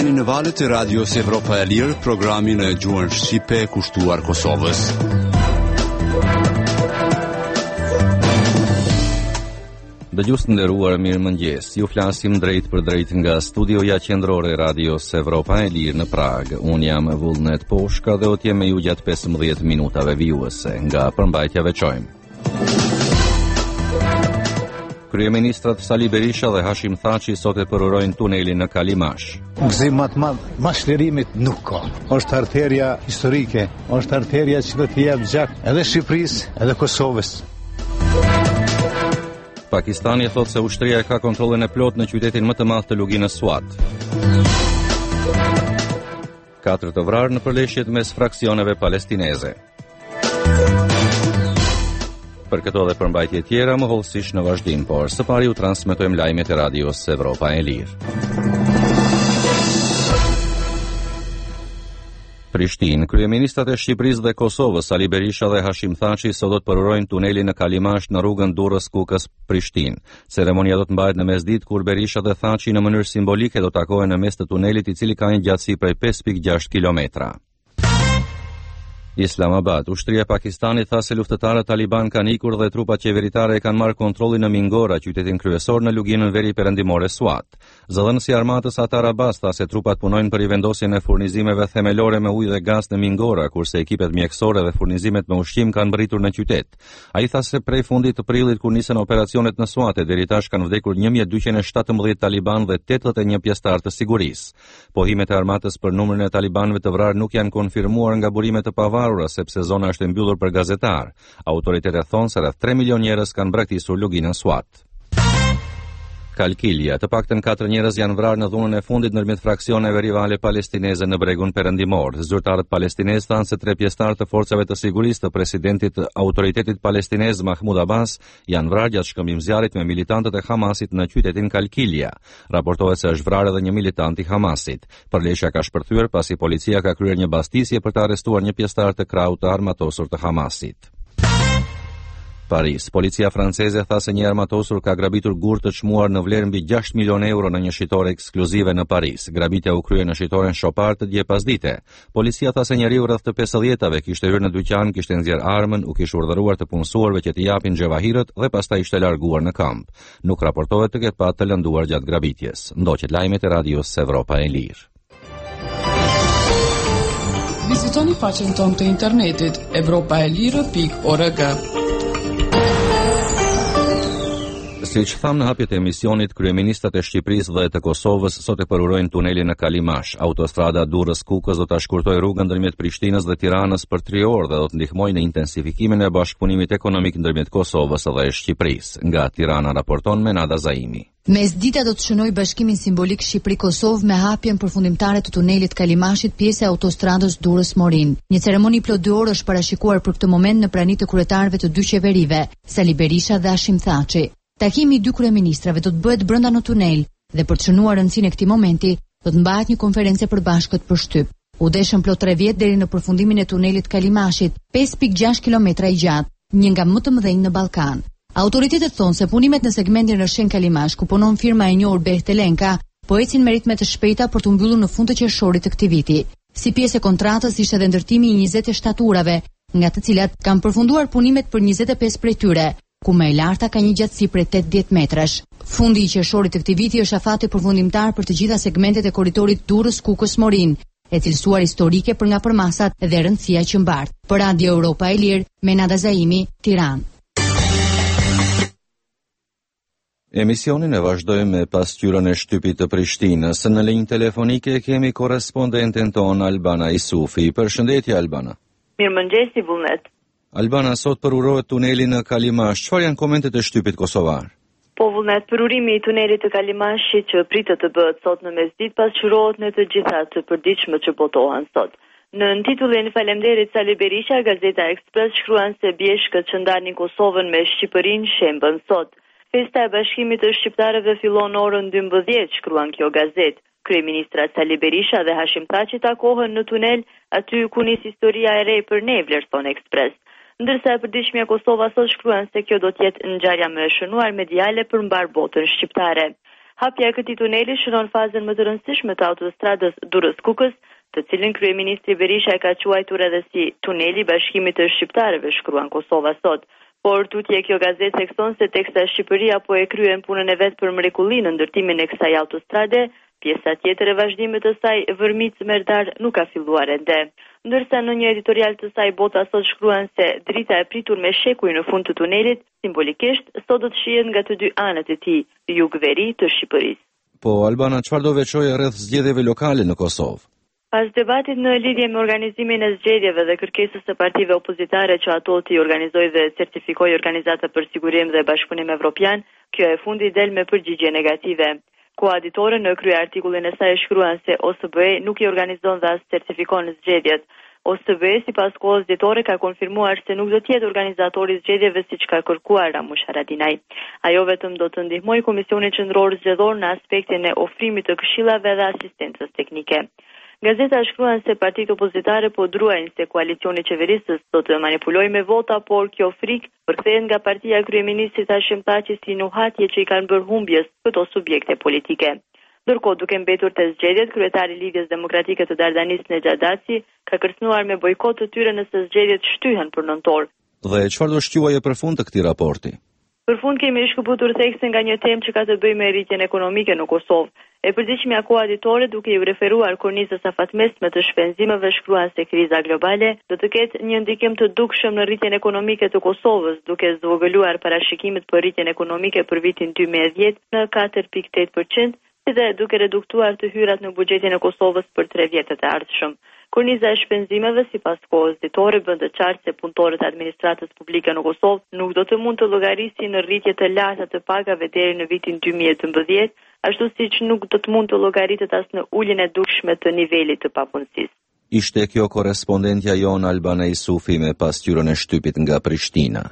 Jeni në valët e radios Evropa e Lirë, programin e gjuhën shqipe kushtuar Kosovës. Dëgjues të nderuar, mirëmëngjes. Ju flasim drejt për drejt nga studioja qendrore e radios Evropa e Lirë në Prag. Unë jam Vullnet Poshka dhe do të jem me ju gjatë 15 minutave vijuese nga përmbajtja veçojmë. Kryeministrat Sali Berisha dhe Hashim Thaçi sot e përurojnë tunelin në Kalimash. Gëzim më të madh mas çlirimit nuk ka. Është arteria historike, është arteria që do të jap gjak edhe Shqipërisë, edhe Kosovës. Pakistani thotë se ushtria e ka kontrollin e plot në qytetin më të madh të luginës Swat. 4 të vrarë në përleshjet mes fraksioneve palestineze. Për këto dhe përmbajtje tjera më hollësisht në vazhdim, por së pari u transmetojmë lajmet e radios Evropa e Lirë. Prishtinë, kryeministrat e Shqipërisë dhe Kosovës, Sali Berisha dhe Hashim Thaçi, sot do të përurojnë tunelin në Kalimash në rrugën Durrës-Kukës, Prishtinë. Ceremonia do të mbahet në mesditë kur Berisha dhe Thaçi në mënyrë simbolike do takohen në mes të tunelit, i cili ka një gjatësi prej 5.6 kilometra. Islamabad, ushtria e Pakistanit tha se luftëtarët taliban kanë ikur dhe trupat qeveritare e kanë marrë kontrollin në Mingora, qytetin kryesor në luginën veri perëndimore Swat. Zëdhënësi i armatës Atar Abbas tha se trupat punojnë për rivendosjen e furnizimeve themelore me ujë dhe gaz në Mingora, kurse ekipet mjekësore dhe furnizimet me ushqim kanë mbërritur në qytet. Ai tha se prej fundit të prillit kur nisën operacionet në Swat, deri tash kanë vdekur 1217 taliban dhe 81 pjesëtar të sigurisë. Pohimet e armatës për numrin e talibanëve të vrarë nuk janë konfirmuar nga burimet e sepse zona është e mbyllur për gazetar. Autoritetet thonë se rreth 3 milion njerëz kanë braktisur luginën Swat. Kalkilia, të paktën 4 njerëz janë vrarë në dhunën e fundit ndërmjet fraksioneve rivale palestineze në bregun perëndimor. Zyrtarët palestinezë thanë se 3 pjesëtar të forcave të sigurisë të presidentit të autoritetit palestinez Mahmud Abbas janë vrarë gjatë shkëmbimzjarrit me militantët e Hamasit në qytetin Kalkilia. Raportohet se është vrarë edhe një militant i Hamasit. Përleshja ka shpërthyer pasi policia ka kryer një bastisje për të arrestuar një pjesëtar të krahut të armatosur të Hamasit. Paris. Policia franceze tha se një armatosur ka grabitur gur të çmuar në vlerë mbi 6 milion euro në një shitore ekskluzive në Paris. Grabitja u krye në shitoren Chopard të dje pasdite. Policia tha se njeriu rreth të 50-tave kishte hyrë në dyqan, kishte nxjerr armën, u kishte urdhëruar të punësuarve që t'i japin xhevahirët dhe pastaj ishte larguar në kamp. Nuk raportohet të ketë pasur të lënduar gjatë grabitjes. Ndoqet lajmet e radios Evropa e Lirë. Vizitoni faqen tonë të internetit evropaelire.org. Siç thamë në hapjet e emisionit, kryeministrat e Shqipërisë dhe të Kosovës sot e përurojnë tunelin në Kalimash. Autostrada Durrës-Kukës do ta shkurtojë rrugën ndërmjet Prishtinës dhe Tiranës për 3 orë dhe do të ndihmojë në intensifikimin e bashkëpunimit ekonomik ndërmjet Kosovës dhe Shqipërisë. Nga Tirana raporton Menada Zaimi. Mesdita do të shënojë bashkimin simbolik Shqipëri-Kosovë me hapjen përfundimtare të tunelit Kalimashit, pjesë e autostradës Durrës-Morin. Një ceremoni plot 2 orë është parashikuar për këtë moment në praninë të kryetarëve të dy qeverive, Sali Berisha dhe Hashim Thaçi. Takimi i dy kryeministrave do të bëhet brenda në tunel dhe për të shënuar rëndësinë e këtij momenti do të mbahet një konferencë e përbashkët për shtyp. U deshën plot 3 vjet deri në përfundimin e tunelit Kalimashit, 5.6 kilometra i gjatë, një nga më të mëdhenj në Ballkan. Autoritetet thonë se punimet në segmentin Rrshen Kalimash, ku punon firma e njohur Behtelenka, po ecin me ritme të shpejta për të mbyllur në fund të qershorit të këtij viti. Si pjesë e kontratës ishte edhe ndërtimi i 27 urave, nga të cilat kanë përfunduar punimet për 25 prej tyre, ku më e larta ka një gjatësi prej 80 metrash. Fundi i qershorit të këtij viti është afati përfundimtar për të gjitha segmentet e korridorit Durrës-Kukës-Morin, e cilësuar historike për nga përmasat dhe rëndësia që mbart. Për Radio Europa e Lirë, Menada Zaimi, Tiranë. Emisionin e vazhdojmë me pasqyrën e shtypit të Prishtinës. Në linjë telefonike kemi korrespondenten tonë Albana Isufi. Përshëndetje Albana. Mirëmëngjes Vullnet. Albana, sot përurohet tuneli në Kalimash. Çfarë janë komentet e shtypit kosovar? Po Vullnet, përurimi i tunelit të Kalimashit që pritet të bëhet sot në mesditë pasqyrohet në të gjitha të përditshme që botohen sot. Në titullin Falemderit Sali Berisha, Gazeta Ekspres shkruan se bjeshkët që ndanin Kosovën me Shqipërinë shembën sot. Festa e bashkimit të shqiptarëve fillon orën 12, shkruan kjo gazetë. Kryeministrat Sali Berisha dhe Hashim Thaçi takohen në tunel, aty ku nis historia e re për ne, vlerëson Ekspres. Ndërsa e përditshmja Kosova sot shkruan se kjo do të jetë ngjarja më e shënuar mediale për mbar botën shqiptare. Hapja e këtij tuneli shënon fazën më të rëndësishme të autostradës Durrës-Kukës, të cilin kryeministri Berisha e ka quajtur edhe si tuneli i bashkimit të shqiptarëve, shkruan Kosova sot. Por tutje kjo gazetë thekson se teksa Shqipëria po e kryen punën e vet për mrekullinë në ndërtimin e kësaj autostrade, pjesa tjetër e vazhdimit të saj Vërmic-Merdar nuk ka filluar ende. Ndërsa në një editorial të saj Bota sot shkruan se drita e pritur me shekuj në fund të tunelit, simbolikisht sot do të shihet nga të dy anët e tij, jug-veri të Shqipërisë. Po Albana, çfarë do veçojë rreth zgjedhjeve lokale në Kosovë? Pas debatit në lidhje me organizimin e zgjedhjeve dhe kërkesës së partive opozitare që ato t'i organizojë dhe certifikojë Organizata për Sigurim dhe Bashkëpunim Evropian, kjo e fundit del me përgjigje negative. Koaditore në krye artikullin e saj shkruan se OSBE nuk i organizon dhe as certifikon zgjedhjet. OSBE sipas kohës ditore ka konfirmuar se nuk do të jetë organizatori i zgjedhjeve siç ka kërkuar Ramush Haradinaj. Ajo vetëm do të ndihmojë Komisionin Qendror Zgjedhor në aspektin e ofrimit të këshillave dhe asistencës teknike. Gazeta shkruan se partitë opozitare po druajnë se koalicioni qeverisës do të manipulojë me vota, por kjo frikë përkthehet nga partia e kryeministrit Hashim Thaçi si nuhatje që i kanë bërë humbjes këto subjekte politike. Ndërkohë, duke mbetur te zgjedhjet, kryetari i Lidhjes Demokratike të Dardanis Nexhat Daci ka kërcënuar me bojkot të tyre nëse zgjedhjet shtyhen për nëntor. Dhe çfarë do shquajë për fund të këtij raporti? Për fund kemi shkëputur theksin nga një temë që ka të bëjë me rritjen ekonomike në Kosovë. E përgjithshmja koaditore duke i referuar kornizës afatmesme të shpenzimeve shkruan se kriza globale do të ketë një ndikim të dukshëm në rritjen ekonomike të Kosovës, duke zvogëluar parashikimet për rritjen ekonomike për vitin 2010 në 4.8%, si dhe duke reduktuar të hyrat në buxhetin e Kosovës për 3 vjetët e ardhshëm. Korniza e shpenzimeve sipas kohës ditore bën të qartë se punëtorët e administratës publike në Kosovë nuk do të mund të llogarisin në rritje të larta të pagave deri në vitin 2012, ashtu siç nuk do të mund të llogaritet as në uljen e dukshme të nivelit të papunësisë. Ishte kjo korrespondentja jon Albana Isufi me pasqyrën e shtypit nga Prishtina.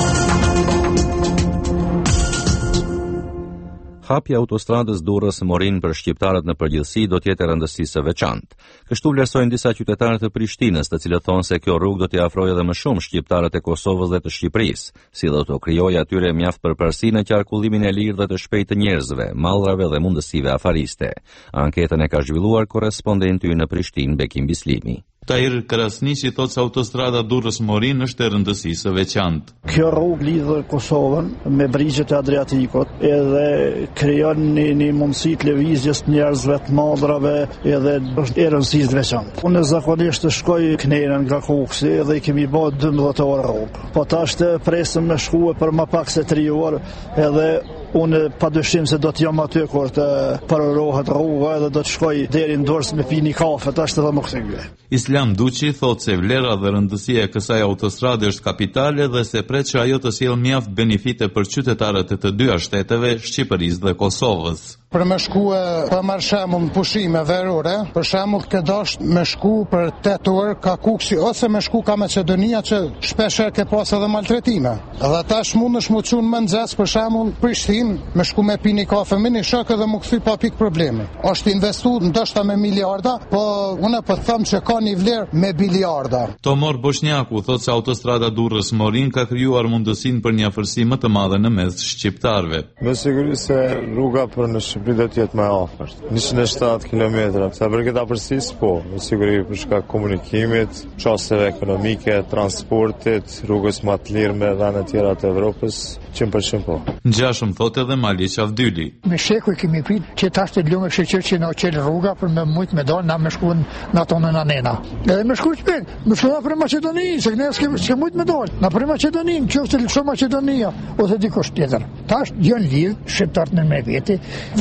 Hapja autostradës Durrës-Morin për shqiptarët në përgjithësi do të jetë rëndësisë së veçantë. Kështu vlerësojnë disa qytetarë të Prishtinës, të cilët thonë se kjo rrugë do t'i afrojë edhe më shumë shqiptarët e Kosovës dhe të Shqipërisë, si do të krijojë atyre mjaft përparësi në qarkullimin e lirë dhe të shpejtë të njerëzve, mallrave dhe mundësive afariste. Anketën e ka zhvilluar korrespondenti në Prishtinë Bekim Bislimi. Tahir Krasniqi thotë se autostrada Durrës-Morin është e rëndësisë së veçantë. Kjo rrugë lidh Kosovën me brigjet e Adriatikut edhe krijon një mundësi të lëvizjes të njerëzve të mallrave edhe është e rëndësisë të veçantë. Unë zakonisht të shkoj Kneren nga Kuksi dhe i kemi bërë 12 orë rrugë. Po tash të presëm me shkuar për më pak se 3 orë edhe unë padyshim se do të jam aty kur të përorohet rruga edhe do të shkoj deri në Durrës me pini kafe, tash të më kthye. Islam Duçi thotë se vlera dhe rëndësia e kësaj autostrade është kapitale dhe se pret që ajo të sjellë mjaft benefite për qytetarët e të dyja shteteve, Shqipërisë dhe Kosovës. Për me shkue, për marrë shemull në pushime verore, për shemull ke dosh me shku për 8 orë ka Kuksi, ose me shku ka Macedonia që shpesher ke pas edhe maltretime. Edhe tash mund është mu qunë më nëzës për shemull Prishtin, me shku me pini kafe me një shok edhe mu këthy pa pik problemi. Është investu ndoshta me miliarda, po une për thëmë që ka një vlerë me biliarda. Tomor Boshnjaku thotë se autostrada Durrës-Morin ka krijuar mundësinë për një afërsi më të madhe në mes shqiptarëve. Me siguri se rruga për në Shqipëri do të jetë më afërt. 107 kilometra. Sa për këtë afërsisë, po, me siguri për shkak komunikimit, çështjeve ekonomike, transportit, rrugës më të lirë me vende të tjera të Evropës, 100% po. Ngjashëm thotë edhe Mali Qavdyli. Me shekuj kemi prit që tash të lumë sheqer që na çel rruga për me mujt me dal na me shkuën na tonë na nena. Edhe me shkuj shpejt, me shkuën për Maqedoni, se ne s'ke mujt me dal. Na për Maqedoni, qoftë lësho Maqedonia ose dikush tjetër. Tash janë lidh shqiptarët në me vete.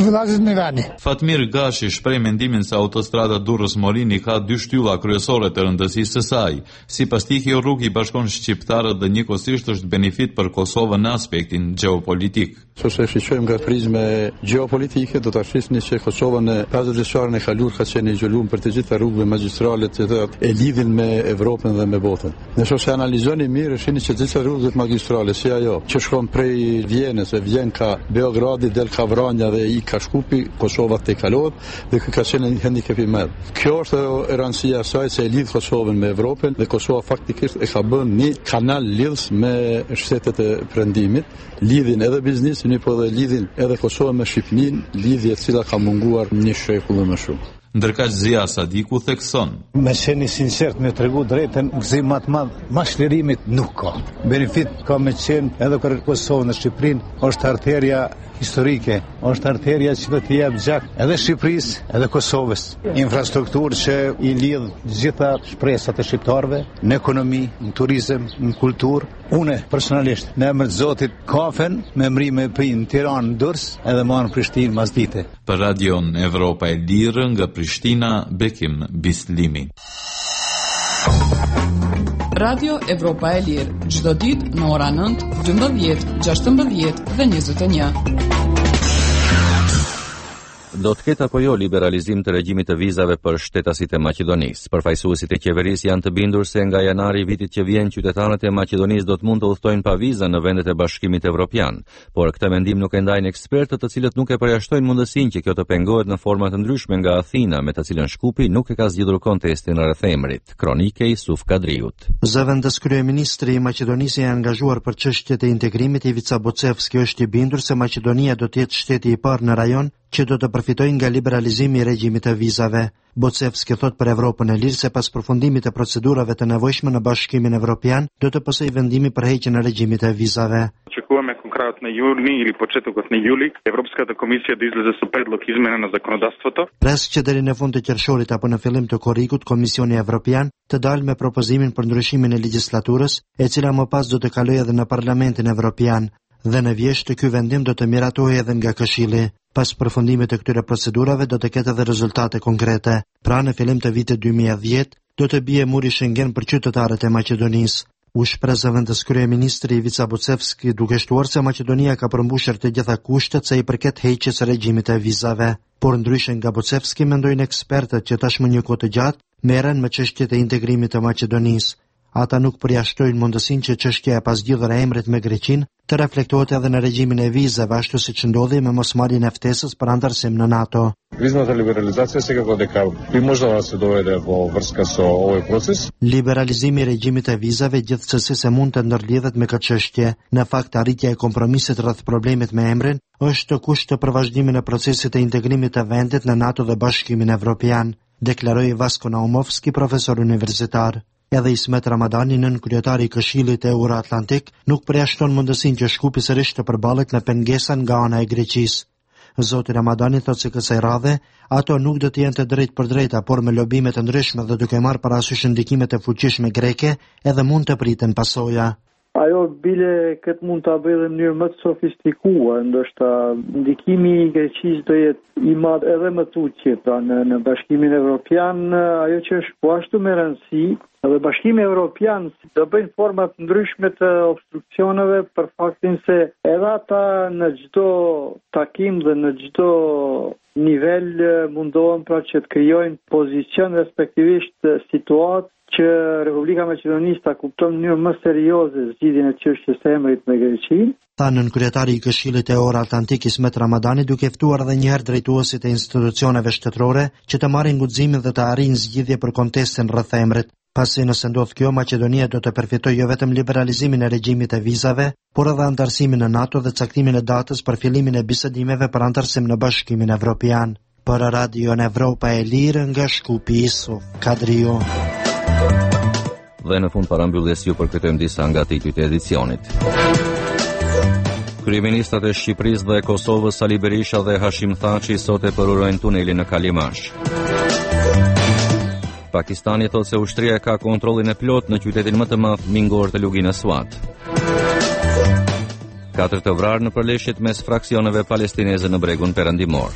Fatmir Gashi shpreh mendimin se autostrada Durrës-Morin ka 2 shtylla kryesore të rëndësisë së saj. Sipas tij, kjo rrugë i bashkon shqiptarët dhe njëkohësisht është benefit për Kosovën në aspektin gjeopolitik. Nëse shqiptojmë nga prizme gjeopolitike, do ta shisni se Kosova në 50 vjeçarin e kaluar ka qenë izoluar për të gjitha rrugëve magjistrale që e lidhin me Evropën dhe me botën. Nëse analizoni mirë, shihni që gjitha rrugët magjistrale, si ajo që shkon prej Vjenës, e vjen ka Beogradi del ka Vranja dhe i ka Shkupi, Kosova të kalohet dhe ka qenë një handicap i madh. Kjo është e rëndësia e saj se e lidh Kosovën me Evropën dhe Kosova faktikisht e ka bën një kanal lidhës me shtetet e perëndimit lidhin edhe biznesin, po edhe lidhin edhe Kosovën me Shqipërinë, lidhje e cila ka munguar një shekull më shumë. Ndërkaq Zia Sadiku thekson: Me qenë sinqert, me tregu drejtën, gëzim më të madh mashtërimit nuk ka. Benefit ka me qenë edhe për Kosovën dhe Shqipërinë, është arterja historike, është arterja që do t'i jap gjak edhe Shqipërisë, edhe Kosovës. Infrastrukturë që i lidh gjitha shpresat e shqiptarëve në ekonomi, në turizëm, në kulturë. Unë personalisht në emër të Zotit kafen me mrime e pinë në Tiranë, Durrës edhe më në Prishtinë mas dite. Për Radion Evropa e Lirë nga Prishtina, Bekim Bislimi. Radio Evropa e Lirë, çdo ditë në ora 9, 12, 16 dhe 21. Do të ketë apo jo liberalizim të regjimit të vizave për shtetasit e Maqedonisë. Përfaqësuesit e qeverisë janë të bindur se nga janari i vitit që vjen qytetarët e Maqedonisë do të mund të udhtojnë pa vizë në vendet e Bashkimit Evropian, por këtë mendim nuk e ndajnë ekspertët, të cilët nuk e përjashtojnë mundësinë që kjo të pengohet në forma të ndryshme nga Athina, me të cilën Shkupi nuk e ka zgjidhur kontestin rreth emrit. Kronike Yusuf Kadriut. Zëvendës kryeministri i Maqedonisë i angazhuar për çështjet e integrimit, Ivica Bocevski, është i bindur se Maqedonia do të jetë shteti i parë në rajon që do të përfitojnë nga liberalizimi i regjimit të vizave. Bocevski thot për Evropën e Lirë se pas përfundimit të procedurave të nevojshme në Bashkimin Evropian, do të pësoj vendimi për heqjen e regjimit të vizave. Очекуваме конкретно јуни или почетокот на јули Европската комисија да излезе со предлог измена на законодавството. Presk që deri në fund të qershorit apo në fillim të korrikut, Komisioni Evropian të dalë me propozimin për ndryshimin e legjislaturës, e cila më pas do të kalojë edhe në Parlamentin Evropian, dhe në vjesht ky vendim do të miratohej edhe nga Këshilli. Pas përfundimit të këtyre procedurave do të ketë edhe rezultate konkrete. Pra në fillim të vitit 2010 do të bie muri Schengen për qytetarët e Maqedonisë. U shpreh zëvendës kryeministri Ivica Bocevski, duke shtuar se Maqedonia ka përmbushur të gjitha kushtet sa i përket heqjes së regjimit të vizave. Por ndryshe nga Bocevski, mendojnë ekspertët që tashmë një kohë të gjatë merren me çështjet e integrimit të Maqedonisë. Ata nuk përjashtojnë mundësinë që çështja e pasgjidhur e emrit me Greqinë të reflektohet edhe në regjimin e vizave, ashtu siç ndodhi me mosmarrjen e ftesës për antarësim në NATO. Vizната либерализација секако дека би можела да се доведе во врска со овој процес. Liberalizimi i regjimit të vizave gjithsesi mund të ndërlidhet me këtë çështje. Në fakt, arritja e kompromisit rreth problemit me emrin është kusht për vazhdimin e procesit të integrimit të vendit në NATO dhe Bashkimin Evropian, deklaroi Vasko Naumovski, profesor universitar. Edhe Ismet Ramadani, nën kryetari i Këshillit Euro-Atlantik, nuk përjashton mundësinë që Shkupi sërish të përballet me pengesën nga ana e Greqisë. Zoti Ramadani thotë se kësaj radhe ato nuk do të jenë të drejtë për drejta, por me lobime të ndryshme dhe duke marrë parasysh ndikimet e fuqishme greke, edhe mund të priten pasoja. Ajo bile këtë mund ta bëjë në mënyrë më të sofistikuar, ndoshta ndikimi i Greqisë do jetë i madh edhe më tutje, pra në Bashkimin Evropian, ajo që është po ashtu me rëndësi, edhe Bashkimi Evropian do bëjnë forma të ndryshme të obstruksioneve për faktin se edhe ata në çdo takim dhe në çdo nivel mundohen pra që të krijojnë pozicion, respektivisht situatë që Republika Maqedonisë ta kupton në mënyrë më serioze zgjidhjen e çështjes së emrit me Greqinë. Thanën kryetari i Këshillit Euro-Atlantik Ismet Ramadani, duke ftuar edhe një herë drejtuesit e institucioneve shtetërore që të marrin guximin dhe të arrijnë zgjidhje për kontestin rreth emrit. Pasi nëse ndodh kjo, Maqedonia do të përfitojë jo vetëm liberalizimin e regjimit të vizave, por edhe antarësimin në NATO dhe caktimin e datës për fillimin e bisedimeve për antarësim në Bashkimin Evropian. Për Radio Evropa e Lirë nga Shkupi, Yusuf Kadriu. Dhe në fund parambylles ju përkujtojmë disa nga titujt e edicionit. Kryeministrat e Shqipërisë dhe Kosovës Sali Berisha dhe Hashim Thaçi sot e përurojnë tunelin në Kalimash. Pakistani thotë se ushtria ka kontrollin e plot në qytetin më të madh mingor të luginës Suat. 4 të vrarë në përleshjet mes fraksioneve palestineze në bregun perëndimor.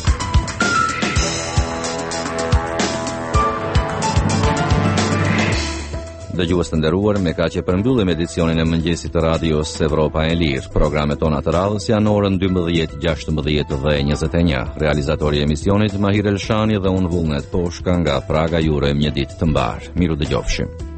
Dëgjues të nderuar, me kaq e përmbyllim edicionin e mëngjesit të radios Evropa e Lirë. Programet tona të radhës janë orën 12, 16 dhe 21. Realizatori i emisionit Mahir Elshani dhe unë Vullnet Poshka nga Praga ju urojmë një ditë të mbar. Miru dëgjofshim.